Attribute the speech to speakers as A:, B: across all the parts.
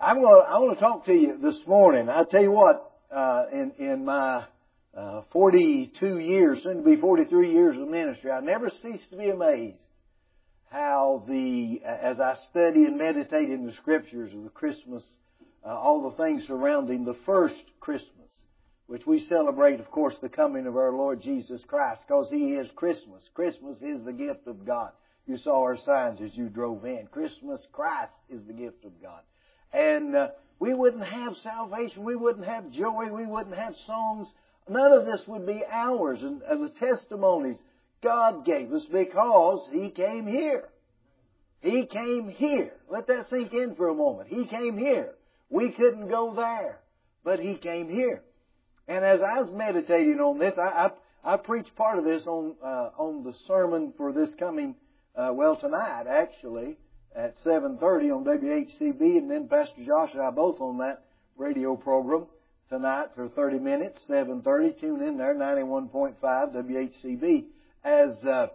A: I want to talk to you this morning. I tell you what, in my 42 years, soon to be 43 years of ministry, I never cease to be amazed how as I study and meditate in the Scriptures of the Christmas, all the things surrounding the first Christmas, which we celebrate, of course, the coming of our Lord Jesus Christ, because He is Christmas. Christmas is the gift of God. You saw our signs as you drove in. Christmas, Christ is the gift of God. And we wouldn't have salvation, we wouldn't have joy, we wouldn't have songs. None of this would be ours and the testimonies God gave us because He came here. He came here. Let that sink in for a moment. He came here. We couldn't go there, but He came here. And as I was meditating on this, I preached part of this on the sermon for this coming, tonight actually, at 7:30 on WHCB, and then Pastor Josh and I both on that radio program tonight for 30 minutes, 7:30. Tune in there, 91.5 WHCB. As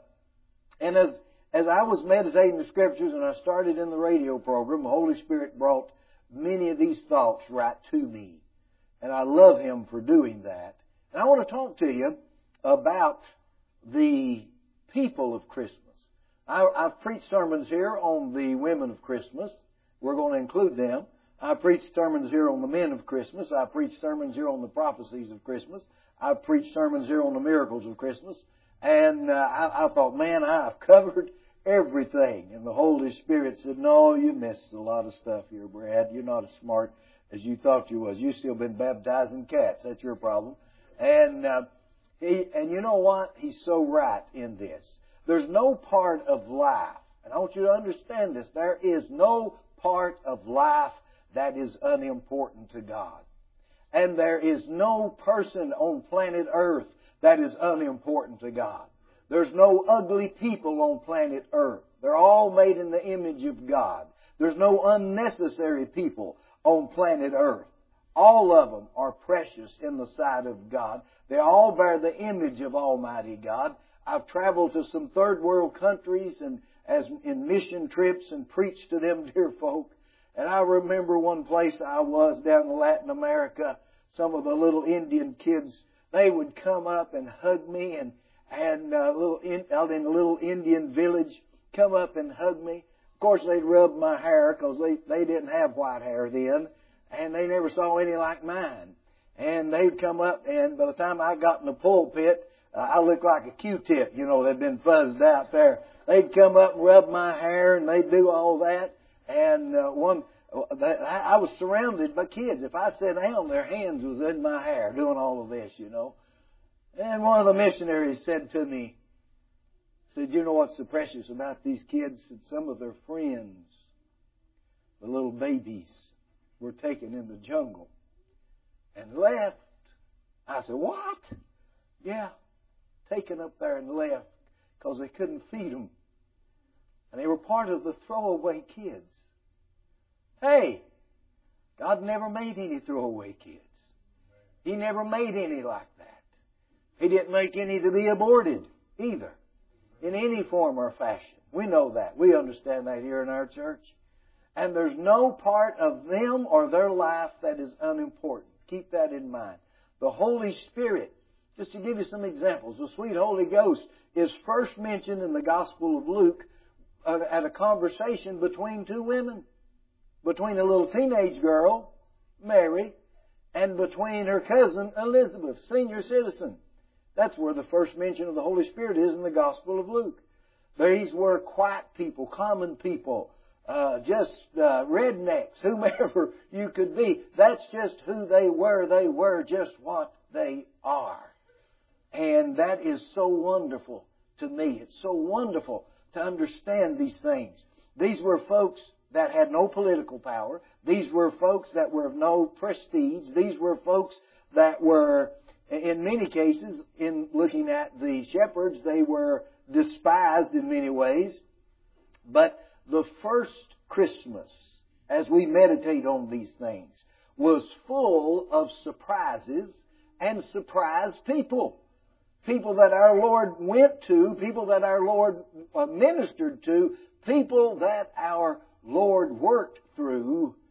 A: I was meditating the Scriptures and I started in the radio program, the Holy Spirit brought many of these thoughts right to me. And I love Him for doing that. And I want to talk to you about the people of Christmas. I've preached sermons here on the women of Christmas. We're going to include them. I've preached sermons here on the men of Christmas. I've preached sermons here on the prophecies of Christmas. I've preached sermons here on the miracles of Christmas. And I thought, man, I've covered everything. And the Holy Spirit said, no, you missed a lot of stuff here, Brad. You're not as smart as you thought you was. You've still been baptizing cats. That's your problem. And you know what? He's so right in this. There's no part of life, and I want you to understand this, there is no part of life that is unimportant to God. And there is no person on planet Earth that is unimportant to God. There's no ugly people on planet Earth. They're all made in the image of God. There's no unnecessary people on planet Earth. All of them are precious in the sight of God. They all bear the image of Almighty God. I've traveled to some third world countries and in mission trips and preached to them dear folk. And I remember one place I was down in Latin America. Some of the little Indian kids, they would come up and hug me and out in a little Indian village, come up and hug me. Of course, they'd rub my hair because they didn't have white hair then, and they never saw any like mine. And they'd come up, and by the time I got in the pulpit, I looked like a Q-tip, they'd been fuzzed out there. They'd come up and rub my hair, and they'd do all that. And I was surrounded by kids. If I sat down, their hands was in my hair doing all of this, And one of the missionaries said to me, you know what's so precious about these kids? Said some of their friends, the little babies, were taken in the jungle and left. I said, what? Yeah. Taken up there and left because they couldn't feed them. And they were part of the throwaway kids. Hey, God never made any throwaway kids. He never made any like that. He didn't make any to be aborted either, in any form or fashion. We know that. We understand that here in our church. And there's no part of them or their life that is unimportant. Keep that in mind. The Holy Spirit, just to give you some examples, the sweet Holy Ghost is first mentioned in the Gospel of Luke at a conversation between two women. Between a little teenage girl, Mary, and between her cousin, Elizabeth, senior citizen. That's where the first mention of the Holy Spirit is in the Gospel of Luke. These were quiet people, common people, just rednecks, whomever you could be. That's just who they were. They were just what they are. And that is so wonderful to me. It's so wonderful to understand these things. These were folks that had no political power. These were folks that were of no prestige. These were folks that were, in many cases, in looking at the shepherds, they were despised in many ways. But the first Christmas, as we meditate on these things, was full of surprises and surprised people. People that our Lord went to, people that our Lord ministered to, people that our Lord worked through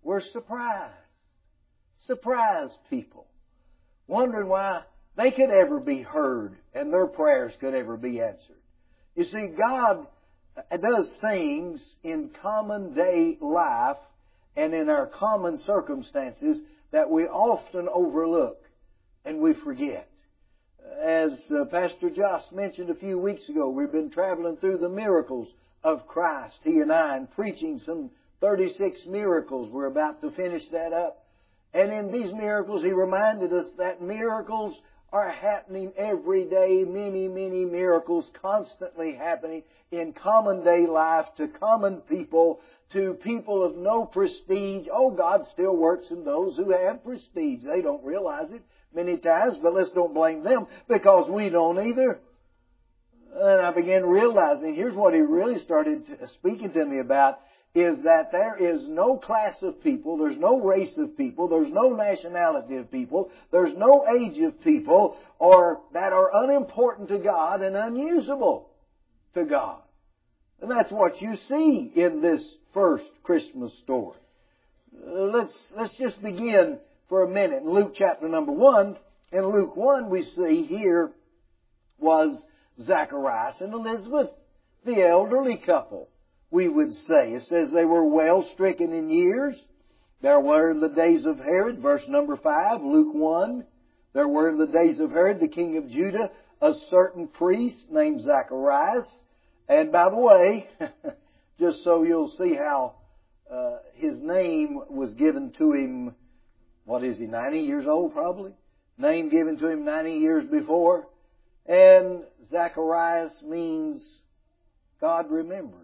A: were surprised. Surprised people. Wondering why they could ever be heard and their prayers could ever be answered. You see, God does things in common day life and in our common circumstances that we often overlook and we forget. As Pastor Joss mentioned a few weeks ago, we've been traveling through the miracles of Christ, he and I, and preaching some 36 miracles. We're about to finish that up. And in these miracles, he reminded us that miracles are happening every day. Many, many miracles constantly happening in common day life to common people, to people of no prestige. Oh, God still works in those who have prestige. They don't realize it many times, but let's don't blame them because we don't either. And I began realizing, here's what he really started speaking to me about, is that there is no class of people, there's no race of people, there's no nationality of people, there's no age of people or that are unimportant to God and unusable to God. And that's what you see in this first Christmas story. Let's just begin for a minute in Luke chapter number 1. In Luke 1 we see here was Zacharias and Elizabeth, the elderly couple, we would say. It says they were well stricken in years. There were in the days of Herod, verse number 5, Luke 1. There were in the days of Herod, the king of Judah, a certain priest named Zacharias. And by the way, just so you'll see how his name was given to him, what is he, 90 years old probably? Name given to him 90 years before. And Zacharias means God remembers.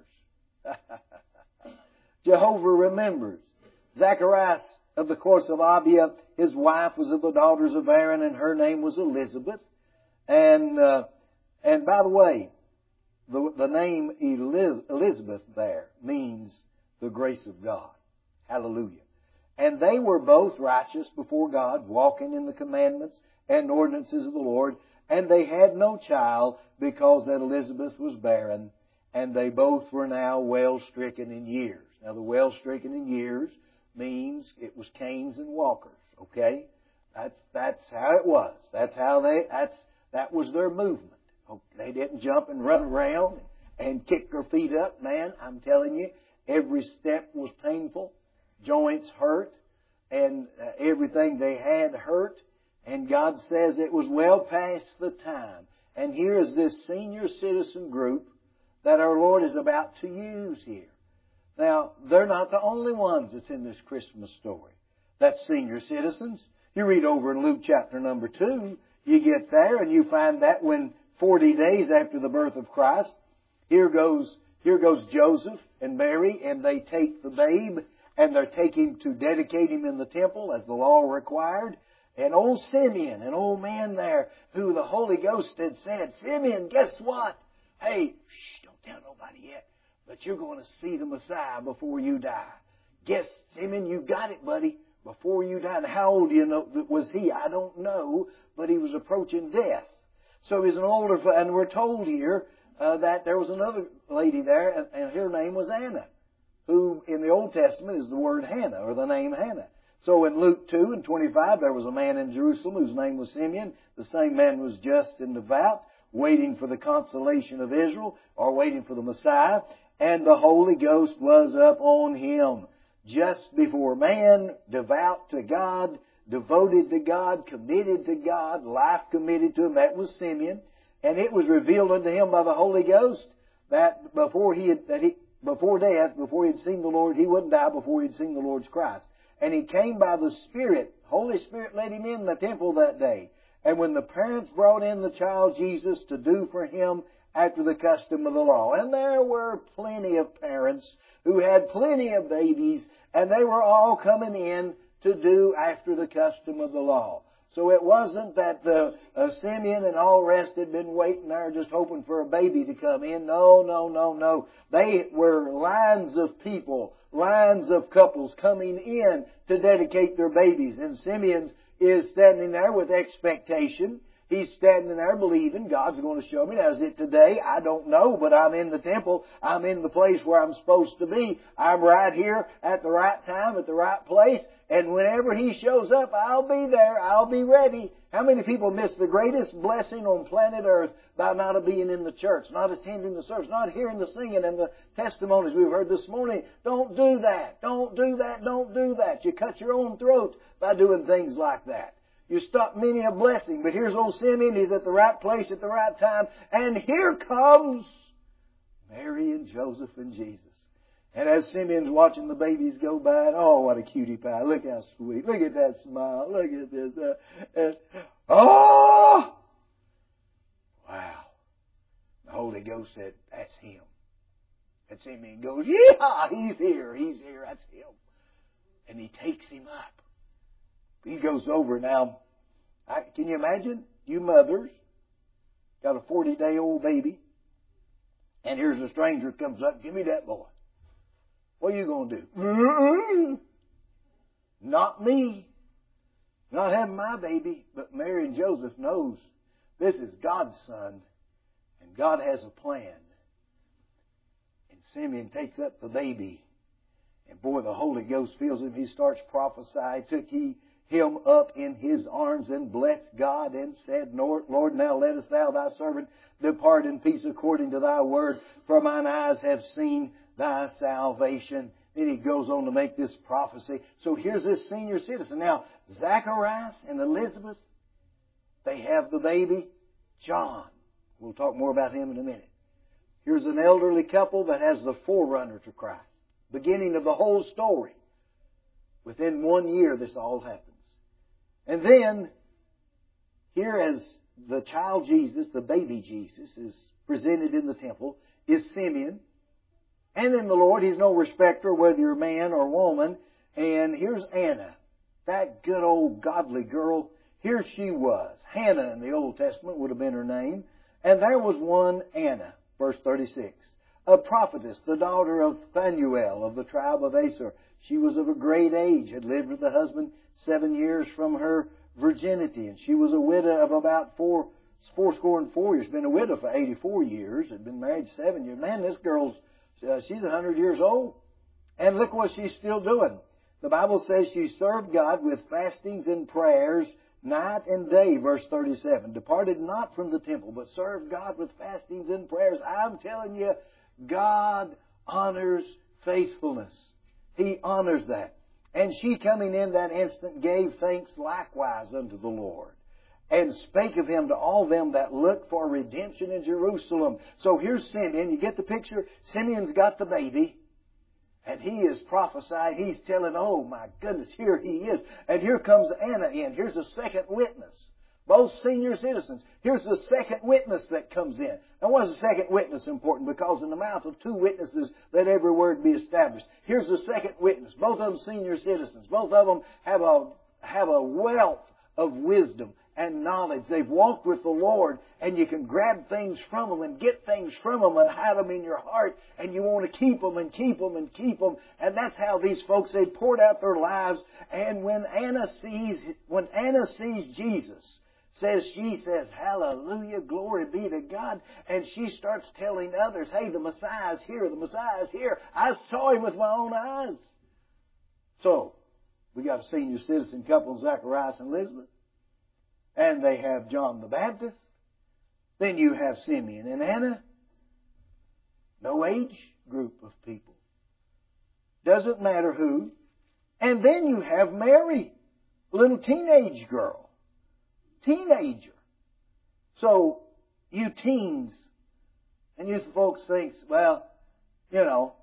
A: Jehovah remembers. Zacharias, of the course of Abia, his wife was of the daughters of Aaron, and her name was Elizabeth. And by the way, the name Elizabeth there means the grace of God. Hallelujah. And they were both righteous before God, walking in the commandments and ordinances of the Lord. And they had no child because that Elizabeth was barren. And they both were now well stricken in years. Now the well stricken in years means it was canes and walkers. Okay? That's how it was. That was their movement. They didn't jump and run around and kick their feet up. Man, I'm telling you, every step was painful. Joints hurt. And everything they had hurt. And God says it was well past the time. And here is this senior citizen group that our Lord is about to use here. Now, they're not the only ones that's in this Christmas story. That's senior citizens. You read over in Luke chapter number 2, you get there and you find that when 40 days after the birth of Christ, here goes Joseph and Mary, and they take the babe and they're taking to dedicate him in the temple as the law required. And old Simeon, an old man there who the Holy Ghost had said, Simeon, guess what? Hey, don't tell nobody yet, but you're going to see the Messiah before you die. Guess, Simeon, you got it, buddy, before you die. And how old do you know was he? I don't know, but he was approaching death. So he's an older, and we're told here that there was another lady there, and her name was Anna, who in the Old Testament is the word Hannah, or the name Hannah. So in Luke 2 and 25, there was a man in Jerusalem whose name was Simeon. The same man was just and devout, waiting for the consolation of Israel, or waiting for the Messiah. And the Holy Ghost was up on him. Just before man, devout to God, devoted to God, committed to God, life committed to Him. That was Simeon. And it was revealed unto him by the Holy Ghost that before death, before he had seen the Lord, he wouldn't die before he had seen the Lord's Christ. And he came by the Spirit. Holy Spirit led him in the temple that day. And when the parents brought in the child Jesus to do for him after the custom of the law. And there were plenty of parents who had plenty of babies, and they were all coming in to do after the custom of the law. So it wasn't that Simeon and all the rest had been waiting there just hoping for a baby to come in. No. They were lines of people, lines of couples coming in to dedicate their babies. And Simeon is standing there with expectation. He's standing there believing God's going to show me. Now, is it today? I don't know, but I'm in the temple. I'm in the place where I'm supposed to be. I'm right here at the right time, at the right place. And whenever He shows up, I'll be there. I'll be ready. How many people miss the greatest blessing on planet Earth by not being in the church, not attending the service, not hearing the singing and the testimonies we've heard this morning? Don't do that. Don't do that. Don't do that. You cut your own throat by doing things like that. You stop many a blessing. But here's old Simeon. He's at the right place at the right time. And here comes Mary and Joseph and Jesus. And as Simeon's watching the babies go by, and oh, what a cutie pie. Look how sweet. Look at that smile. Look at this. Oh! Wow. The Holy Ghost said, that's Him. And Simeon goes, yeah, He's here. He's here. That's Him. And He takes Him up. He goes over now. Can you imagine? You mothers got a 40-day-old baby, and here's a stranger comes up, give me that boy. What are you going to do? Mm-mm. Not me. Not having my baby. But Mary and Joseph knows this is God's son, and God has a plan. And Simeon takes up the baby, and boy, the Holy Ghost fills him. He starts prophesying. Took him up in His arms and blessed God and said, Lord, now lettest Thou Thy servant depart in peace according to Thy word, for mine eyes have seen Thy salvation. Then he goes on to make this prophecy. So here's this senior citizen. Now, Zacharias and Elizabeth, they have the baby, John. We'll talk more about him in a minute. Here's an elderly couple that has the forerunner to Christ. Beginning of the whole story. Within 1 year, this all happens. And then, here as the child Jesus, the baby Jesus, is presented in the temple, is Simeon. And in the Lord, He's no respecter whether you're man or woman. And here's Anna, that good old godly girl. Here she was. Hannah in the Old Testament would have been her name. And there was one Anna, verse 36, a prophetess, the daughter of Phanuel of the tribe of Aser. She was of a great age, had lived with a husband 7 years from her virginity. And she was a widow of about 4 years. Been a widow for 84 years. Had been married 7 years. Man, this girl's, she's 100 years old. And look what she's still doing. The Bible says she served God with fastings and prayers night and day, verse 37. Departed not from the temple, but served God with fastings and prayers. I'm telling you, God honors faithfulness. He honors that. And she coming in that instant gave thanks likewise unto the Lord, and spake of Him to all them that look for redemption in Jerusalem. So here's Simeon. You get the picture? Simeon's got the baby, and he is prophesying. He's telling, oh my goodness, here he is. And here comes Anna in. Here's a second witness. Both senior citizens. Here's the second witness that comes in. Now, why is the second witness important? Because in the mouth of two witnesses, let every word be established. Here's the second witness. Both of them senior citizens. Both of them have a wealth of wisdom and knowledge. They've walked with the Lord, and you can grab things from them and get things from them and hide them in your heart, and you want to keep them and keep them and keep them. And that's how these folks, they poured out their lives. And when Anna sees Jesus, she says, hallelujah, glory be to God. And she starts telling others, hey, the Messiah's here, the Messiah's here. I saw Him with my own eyes. So, we got a senior citizen couple, Zacharias and Elizabeth. And they have John the Baptist. Then you have Simeon and Anna. No age group of people. Doesn't matter who. And then you have Mary, a little teenage girl. Teenager. So, you teens and you folks think, well, you know,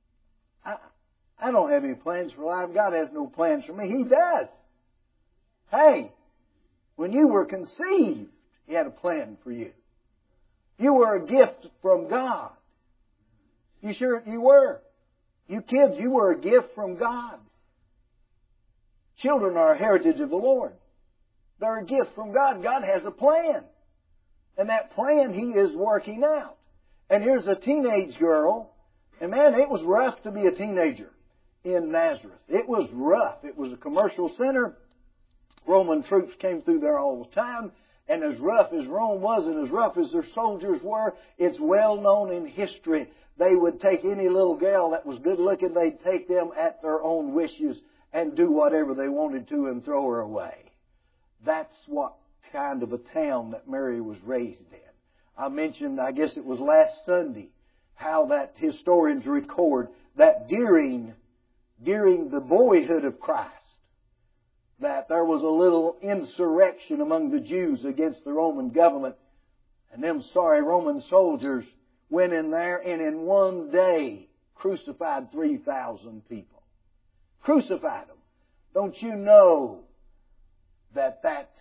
A: I don't have any plans for life. God has no plans for me. He does. Hey, when you were conceived, He had a plan for you. You were a gift from God. You sure you were? You kids, you were a gift from God. Children are a heritage of the Lord. They're a gift from God. God has a plan. And that plan He is working out. And here's a teenage girl. And man, it was rough to be a teenager in Nazareth. It was rough. It was a commercial center. Roman troops came through there all the time. And as rough as Rome was and as rough as their soldiers were, it's well known in history. They would take any little gal that was good looking, they'd take them at their own wishes and do whatever they wanted to and throw her away. That's what kind of a town that Mary was raised in. I mentioned, I guess it was last Sunday, how that historians record that during the boyhood of Christ, that there was a little insurrection among the Jews against the Roman government. And them sorry Roman soldiers went in there and in one day crucified 3,000 people. Crucified them. Don't you know that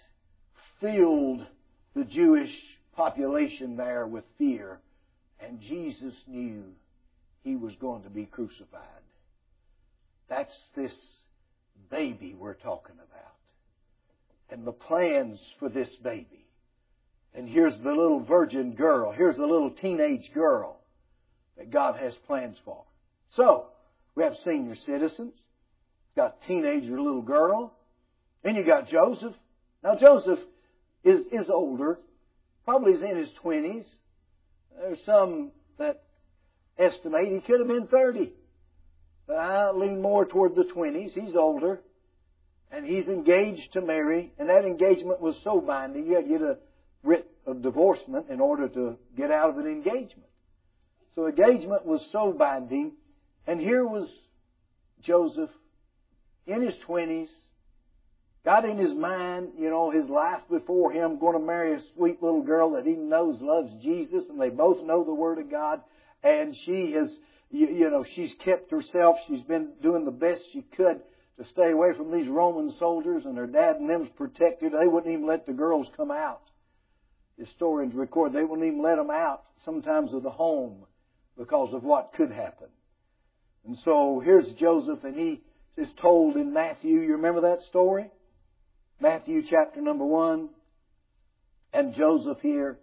A: filled the Jewish population there with fear? And Jesus knew He was going to be crucified. That's this baby we're talking about. And the plans for this baby. And here's the little virgin girl. Here's the little teenage girl that God has plans for. So, we have senior citizens. Got a teenager little girl. Then you got Joseph. Now Joseph is older. Probably is in his 20s. There's some that estimate he could have been 30. But I lean more toward the 20s. He's older. And he's engaged to Mary. And that engagement was so binding, you had to get a writ of divorcement in order to get out of an engagement. So engagement was so binding. And here was Joseph in his 20s. Got in his mind, his life before him, going to marry a sweet little girl that he knows loves Jesus. And they both know the Word of God. And she has... she's kept herself. She's been doing the best she could to stay away from these Roman soldiers, and her dad and them's protected. They wouldn't even let the girls come out. Historians record they wouldn't even let them out sometimes of the home because of what could happen. And so here's Joseph, and he is told in Matthew. You remember that story? Matthew chapter number 1. And Joseph here,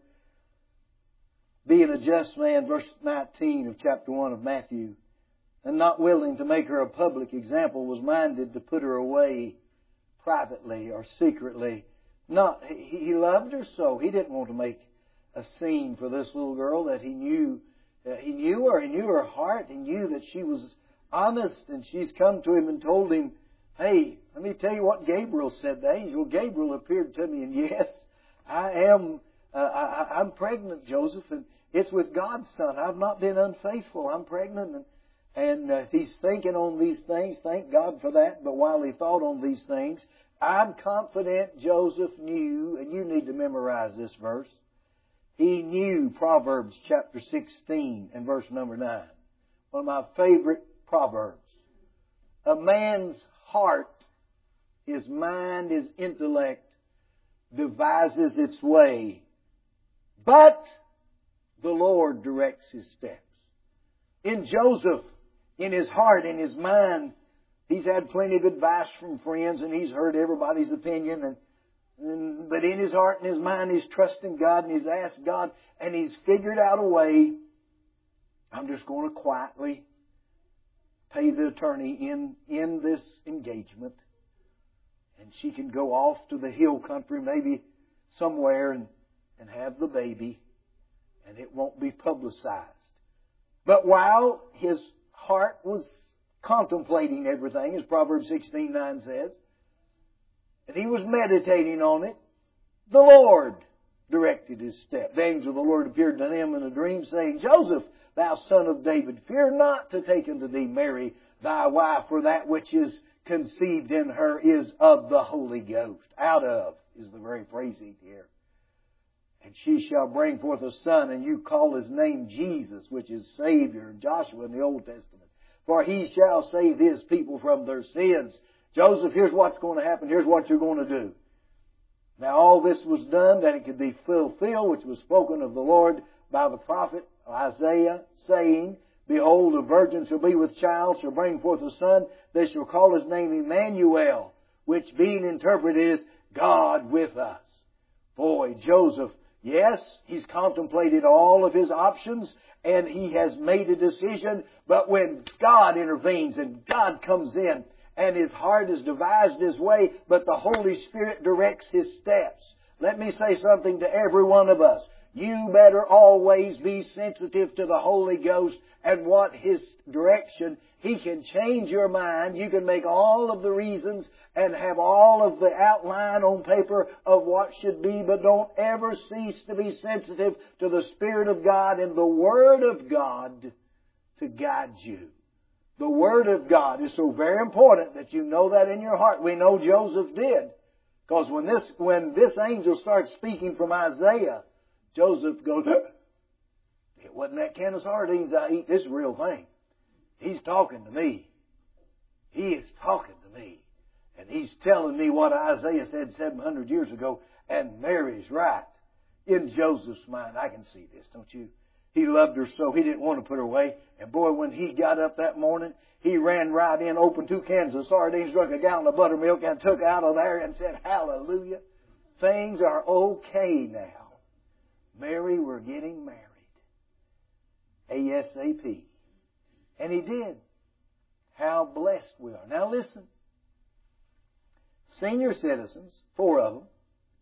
A: being a just man, verse 19 of chapter 1 of Matthew, and not willing to make her a public example, was minded to put her away privately or secretly. He loved her so. He didn't want to make a scene for this little girl that he knew. He knew her. He knew her heart. He knew that she was honest, and she's come to him and told him, hey, let me tell you what Gabriel said. The angel Gabriel appeared to me, and yes, I'm pregnant, Joseph, and it's with God's son. I've not been unfaithful. I'm pregnant. And he's thinking on these things. Thank God for that. But while he thought on these things, I'm confident Joseph knew, and you need to memorize this verse. He knew Proverbs chapter 16 and verse number 9. One of my favorite proverbs. A man's heart, his mind, his intellect, devises its way, but the Lord directs his steps. In Joseph, in his heart, in his mind, he's had plenty of advice from friends, and he's heard everybody's opinion. But in his heart and his mind, he's trusting God, and he's asked God, and he's figured out a way. I'm just going to quietly pay the attorney in this engagement. And she can go off to the hill country, maybe somewhere, and have the baby. And it won't be publicized. But while his heart was contemplating everything, as Proverbs 16:9 says, and he was meditating on it, the Lord directed his step. The angel of the Lord appeared to him in a dream, saying, Joseph, thou son of David, fear not to take unto thee Mary, thy wife, for that which is conceived in her is of the Holy Ghost. Out of is the very phrasing here. And she shall bring forth a son, and you call his name Jesus, which is Savior, Joshua in the Old Testament. For he shall save his people from their sins. Joseph, here's what's going to happen. Here's what you're going to do. Now all this was done that it could be fulfilled, which was spoken of the Lord by the prophet Isaiah, saying, Behold, a virgin shall be with child, shall bring forth a son. They shall call his name Emmanuel, which being interpreted is God with us. Boy, Joseph, yes, he's contemplated all of his options and he has made a decision. But when God intervenes and God comes in and his heart has devised his way, but the Holy Spirit directs his steps. Let me say something to every one of us. You better always be sensitive to the Holy Ghost and what His direction. He can change your mind. You can make all of the reasons and have all of the outline on paper of what should be, but don't ever cease to be sensitive to the Spirit of God and the Word of God to guide you. The Word of God is so very important that you know that in your heart. We know Joseph did. Because when this angel starts speaking from Isaiah, Joseph goes, it wasn't that can of sardines I eat. This is a real thing. He's talking to me. He is talking to me. And he's telling me what Isaiah said 700 years ago. And Mary's right. In Joseph's mind, I can see this, don't you? He loved her so he didn't want to put her away. And boy, when he got up that morning, he ran right in, opened 2 cans of sardines, drank a gallon of buttermilk, and took out of there and said, hallelujah. Things are okay now. Mary, we're getting married. ASAP. And he did. How blessed we are. Now listen. Senior citizens, 4 of them.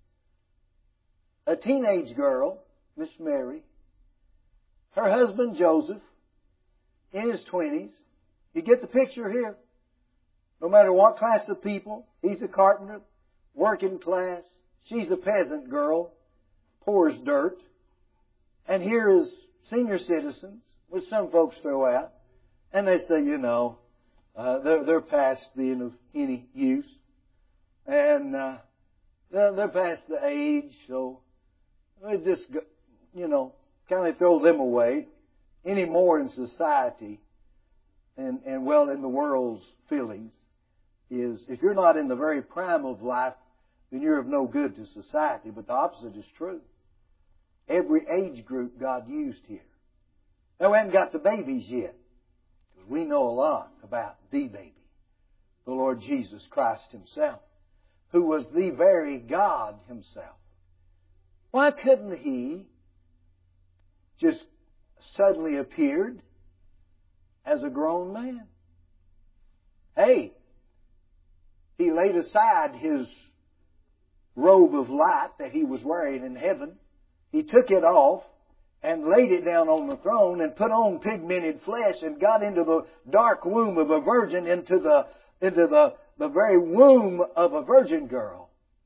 A: A teenage girl, Miss Mary. Her husband, Joseph, in his 20s. You get the picture here. No matter what class of people, he's a carpenter, working class. She's a peasant girl, poor as dirt. And here is senior citizens, which some folks throw out. And they say, they're past being of any use. And they're past the age, so they just, kind of throw them away. Any more in society and in the world's feelings is if you're not in the very prime of life, then you're of no good to society. But the opposite is true. Every age group God used here. Now we haven't got the babies yet. Because we know a lot about the baby. The Lord Jesus Christ Himself. Who was the very God Himself. Why couldn't He just suddenly appeared as a grown man? Hey, He laid aside His robe of light that He was wearing in heaven. He took it off and laid it down on the throne and put on pigmented flesh and got into the dark womb of a virgin, into the very womb of a virgin girl.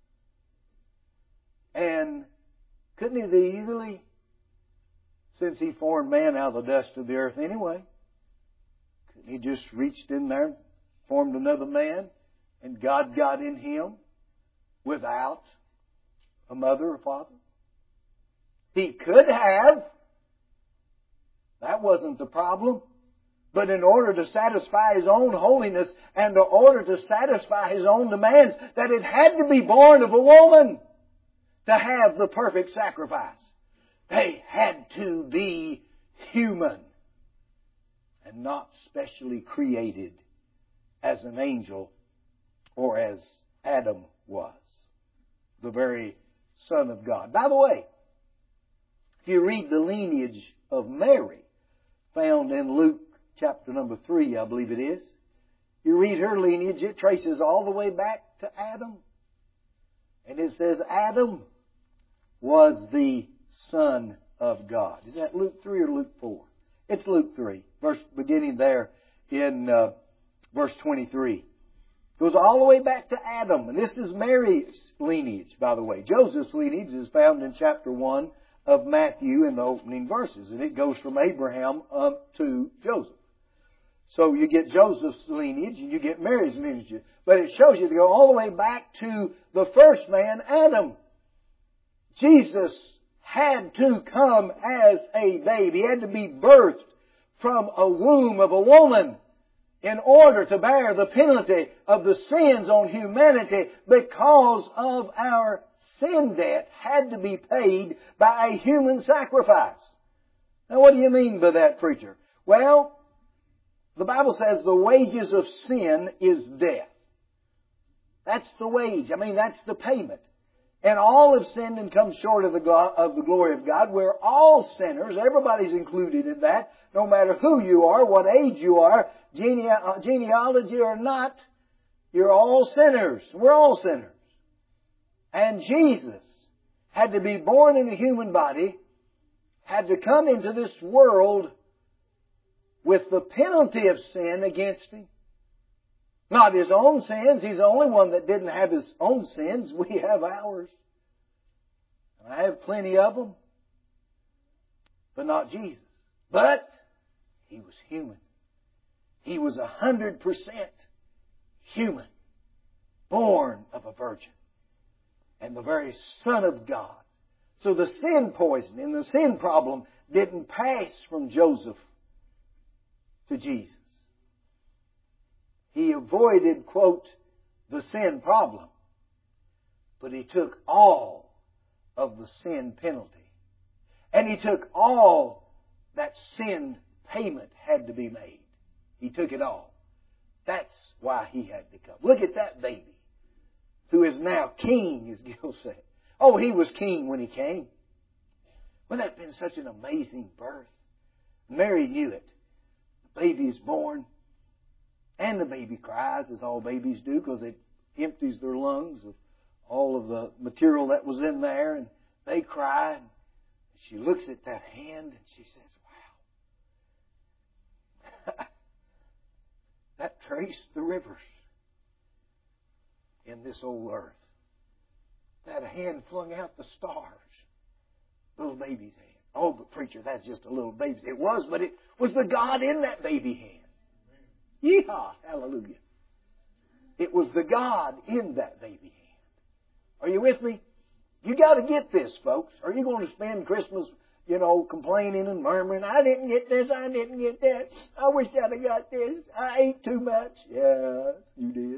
A: And couldn't He have easily, since He formed man out of the dust of the earth anyway, couldn't He just reached in there, formed another man, and God got in him without a mother or father? He could have. That wasn't the problem. But in order to satisfy His own holiness and in order to satisfy His own demands, that it had to be born of a woman to have the perfect sacrifice. They had to be human and not specially created as an angel or as Adam was, the very Son of God. By the way, if you read the lineage of Mary, found in Luke chapter number 3, I believe it is, you read her lineage, it traces all the way back to Adam. And it says Adam was the Son of God. Is that Luke 3 or Luke 4? It's Luke 3, beginning there in verse 23. It goes all the way back to Adam. And this is Mary's lineage, by the way. Joseph's lineage is found in chapter 1 of Matthew in the opening verses. And it goes from Abraham up to Joseph. So you get Joseph's lineage and you get Mary's lineage. But it shows you to go all the way back to the first man, Adam. Jesus had to come as a baby. He had to be birthed from a womb of a woman in order to bear the penalty of the sins on humanity, because of our sin debt had to be paid by a human sacrifice. Now what do you mean by that, preacher? Well, the Bible says the wages of sin is death. That's the wage. That's the payment. And all have sinned and come short of the glory of God. We're all sinners. Everybody's included in that. No matter who you are, what age you are, genealogy or not, you're all sinners. We're all sinners. And Jesus had to be born in a human body, had to come into this world with the penalty of sin against Him. Not His own sins. He's the only one that didn't have His own sins. We have ours. I have plenty of them. But not Jesus. But He was human. He was 100% human. Born of a virgin. And the very Son of God. So the sin poison and the sin problem didn't pass from Joseph to Jesus. He avoided, quote, the sin problem. But He took all of the sin penalty. And He took all that sin payment had to be made. He took it all. That's why He had to come. Look at that baby who is now king, as Gil said. Oh, he was king when He came. Wouldn't that have been such an amazing birth? Mary knew it. The baby is born. And the baby cries, as all babies do, because it empties their lungs of all of the material that was in there. And they cry. And she looks at that hand and she says, wow. That traced the rivers in this old earth. That hand flung out the stars. Little baby's hand. Oh, but preacher, that's just a little baby. It was, but it was the God in that baby hand. Yeehaw! Hallelujah. It was the God in that baby hand. Are you with me? You got to get this, folks. Are you going to spend Christmas, complaining and murmuring? I didn't get this. I didn't get that. I wish I'd have got this. I ate too much. Yeah, you did.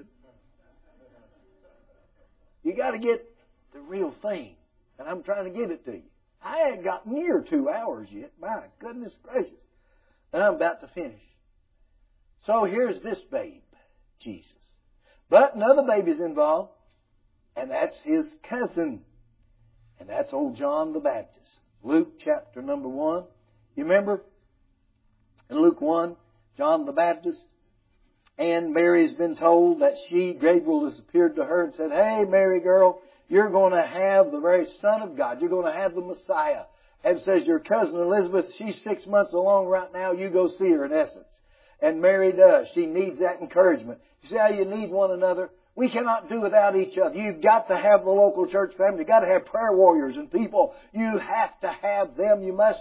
A: You got to get the real thing. And I'm trying to give it to you. I hadn't got near 2 hours yet. My goodness gracious. And I'm about to finish. So here's this babe, Jesus. But another baby's involved. And that's His cousin. And that's old John the Baptist. Luke chapter number 1. You remember? In Luke 1, John the Baptist. And Mary's been told that Gabriel has appeared to her and said, hey, Mary girl, you're going to have the very Son of God. You're going to have the Messiah. And says your cousin Elizabeth, she's 6 months along right now. You go see her in essence. And Mary does. She needs that encouragement. You see how you need one another? We cannot do without each other. You've got to have the local church family. You've got to have prayer warriors and people. You have to have them. You must.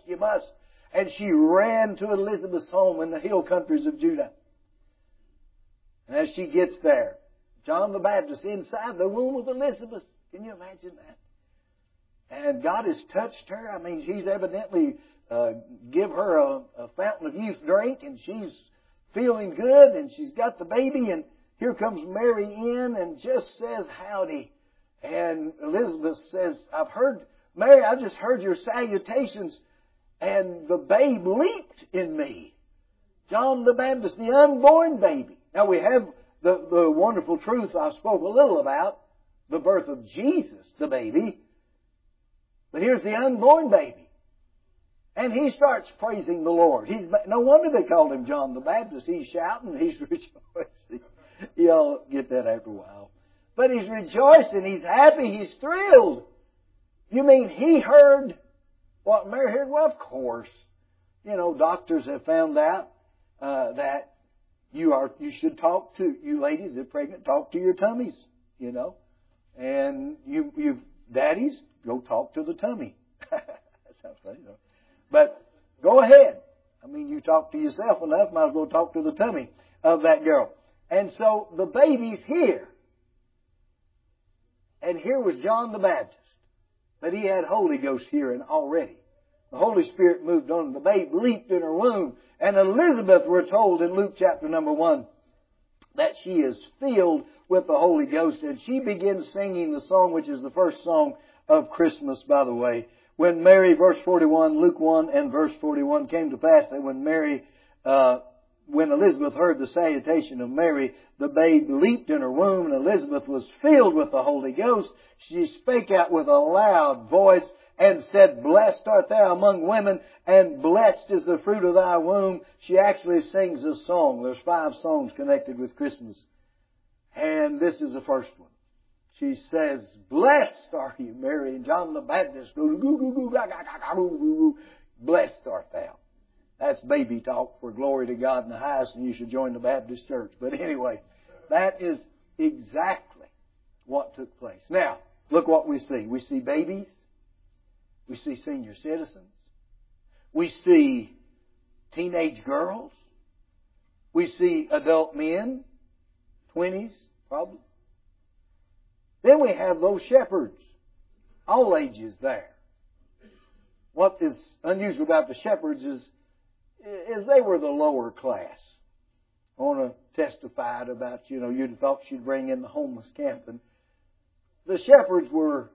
A: And she ran to Elizabeth's home in the hill countries of Judah. And as she gets there, John the Baptist inside the womb of Elizabeth. Can you imagine that? And God has touched her. I mean, He's evidently give her a fountain of youth drink, and she's feeling good, and she's got the baby, and here comes Mary in and just says howdy. And Elizabeth says, Mary, I've just heard your salutations, and the babe leaped in me. John the Baptist, the unborn baby. Now we have the wonderful truth I spoke a little about, the birth of Jesus, the baby. But here's the unborn baby. And he starts praising the Lord. No wonder they called him John the Baptist. He's shouting, he's rejoicing. You'll get that after a while. But he's rejoicing, he's happy, he's thrilled. You mean he heard what Mary heard? Well, of course. Doctors have found out that you should talk to, you ladies that are pregnant, talk to your tummies, And you daddies, go talk to the tummy. That sounds funny, though. But go ahead. I mean, you talk to yourself enough, might as well talk to the tummy of that girl. And so the baby's here. And here was John the Baptist. But he had Holy Ghost hearing already. The Holy Spirit moved on. The babe leaped in her womb. And Elizabeth, we're told in Luke chapter number 1, that she is filled with the Holy Ghost. And she begins singing the song, which is the first song of Christmas, by the way. When Mary, verse 41, Luke 1 and verse 41, came to pass that when Elizabeth heard the salutation of Mary, the babe leaped in her womb, and Elizabeth was filled with the Holy Ghost. She spake out with a loud voice and said, Blessed art thou among women, and blessed is the fruit of thy womb. She actually sings a song. There's 5 songs connected with Christmas. And this is the first one. she says, "Blessed are you, Mary." And John the Baptist goes, "Goo, goo, goo, ga, ga, ga, ga, goo, goo, goo. Blessed art thou." That's baby talk for glory to God in the highest, and you should join the Baptist church. But anyway, that is exactly what took place. Now, look what we see. We see babies. We see senior citizens. We see teenage girls. We see adult men, 20s probably. Then we have those shepherds, all ages there. What is unusual about the shepherds is they were the lower class. I want to testify about, you'd have thought she'd bring in the homeless camp. And the shepherds were,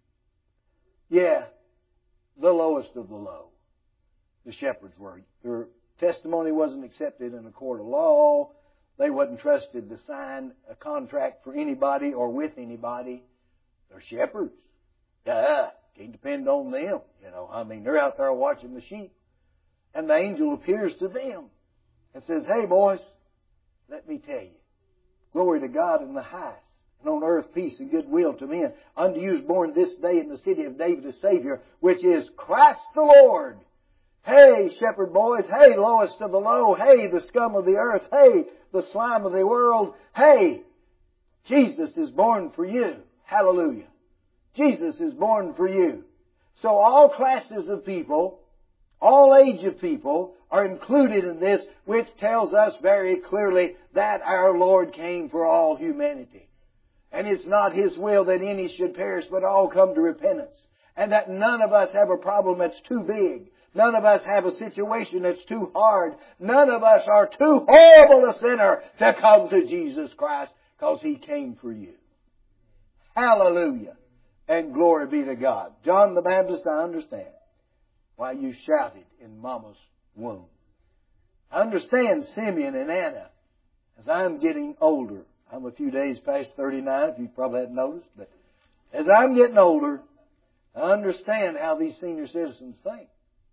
A: the lowest of the low. The shepherds were. Their testimony wasn't accepted in a court of law. They wasn't trusted to sign a contract for anybody or with anybody. They're shepherds. Can't depend on them. They're out there watching the sheep. And the angel appears to them and says, "Hey, boys, let me tell you, glory to God in the highest, and on earth peace and goodwill to men. Unto you is born this day in the city of David a Savior, which is Christ the Lord." Hey, shepherd boys. Hey, lowest of the low. Hey, the scum of the earth. Hey, the slime of the world. Hey, Jesus is born for you. Hallelujah. Jesus is born for you. So all classes of people, all age of people are included in this, which tells us very clearly that our Lord came for all humanity. And it's not His will that any should perish, but all come to repentance. And that none of us have a problem that's too big. None of us have a situation that's too hard. None of us are too horrible a sinner to come to Jesus Christ, because He came for you. Hallelujah. And glory be to God. John the Baptist, I understand why you shouted in Mama's womb. I understand Simeon and Anna as I'm getting older. I'm a few days past 39, if you probably hadn't noticed. But as I'm getting older, I understand how these senior citizens think.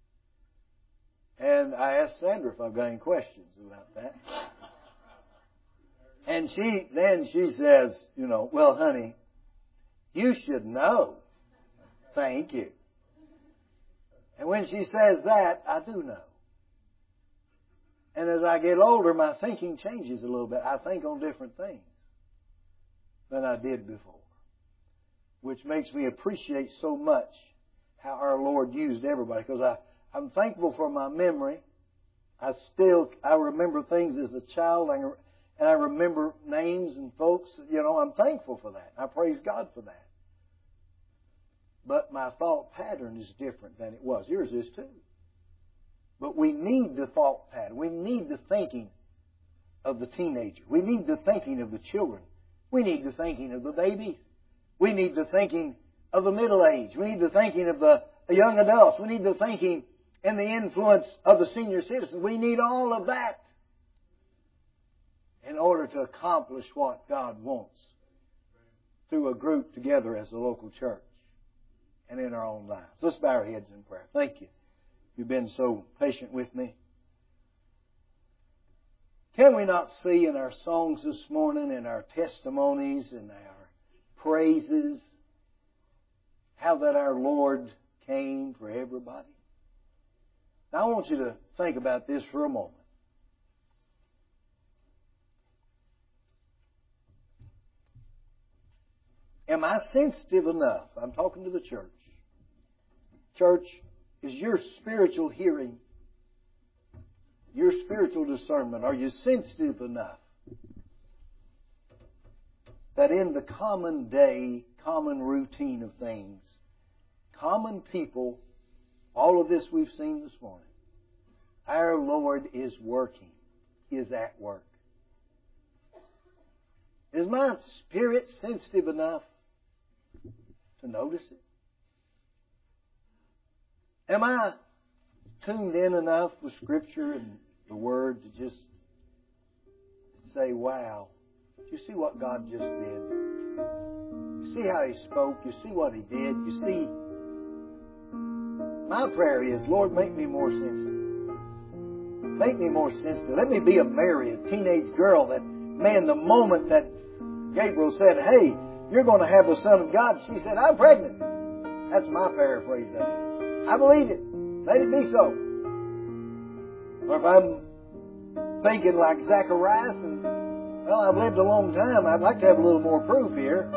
A: And I asked Sandra if I've got any questions about that. And she says, "Well, honey, you should know." Thank you. And when she says that, I do know. And as I get older, my thinking changes a little bit. I think on different things than I did before, which makes me appreciate so much how our Lord used everybody. Because I'm thankful for my memory. I remember things as a child, and I remember names and folks. I'm thankful for that. I praise God for that. But my thought pattern is different than it was. Yours is too. But we need the thought pattern. We need the thinking of the teenager. We need the thinking of the children. We need the thinking of the babies. We need the thinking of the middle age. We need the thinking of the young adults. We need the thinking and the influence of the senior citizens. We need all of that in order to accomplish what God wants through a group together as a local church and in our own lives. Let's bow our heads in prayer. Thank you. You've been so patient with me. Can we not see in our songs this morning, in our testimonies, in our praises, how that our Lord came for everybody? Now I want you to think about this for a moment. Am I sensitive enough? I'm talking to the church. Church, is your spiritual hearing, your spiritual discernment, are you sensitive enough that in the common day, common routine of things, common people, all of this we've seen this morning, our Lord is working, is at work. Is my spirit sensitive enough to notice it? Am I tuned in enough with Scripture and the Word to just say, wow, you see what God just did? You see how He spoke? You see what He did? You see, my prayer is, Lord, make me more sensitive. Make me more sensitive. Let me be a Mary, a teenage girl that, man, the moment that Gabriel said, hey, You're going to have the Son of God. She said, I'm pregnant. That's my paraphrase of it. I believe it. Let it be so. Or if I'm thinking like Zacharias, and, well, I've lived a long time, I'd like to have a little more proof here.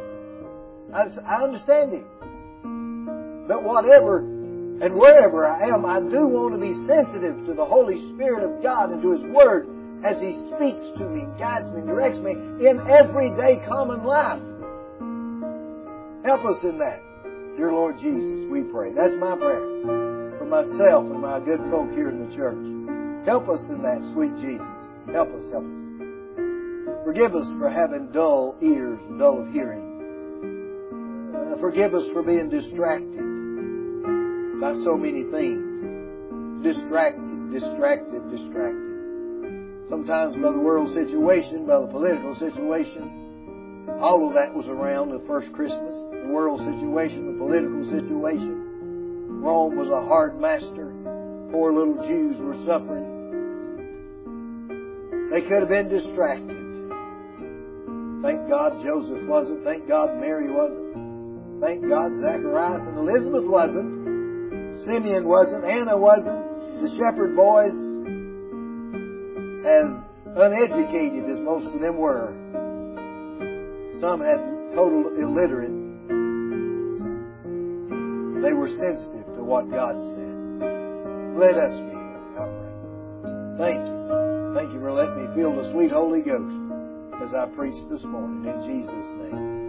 A: I understand it. But whatever and wherever I am, I do want to be sensitive to the Holy Spirit of God and to His Word as He speaks to me, guides me, directs me in everyday common life. Help us in that. Dear Lord Jesus, we pray. That's my prayer for myself and my good folk here in the church. Help us in that, sweet Jesus. Help us, help us. Forgive us for having dull ears and dull of hearing. Forgive us for being distracted by so many things. Distracted. Sometimes by the world situation, by the political situation. All of that was around the first Christmas. The world situation, the political situation. Rome was a hard master. Poor little Jews were suffering. They could have been distracted. Thank God Joseph wasn't. Thank God Mary wasn't. Thank God Zacharias and Elizabeth wasn't. Simeon wasn't. Anna wasn't. The shepherd boys, as uneducated as most of them were. Some had total illiterate. They were sensitive to what God said. Let us be, I pray. Thank you. Thank you for letting me feel the sweet Holy Ghost as I preach this morning. In Jesus' name.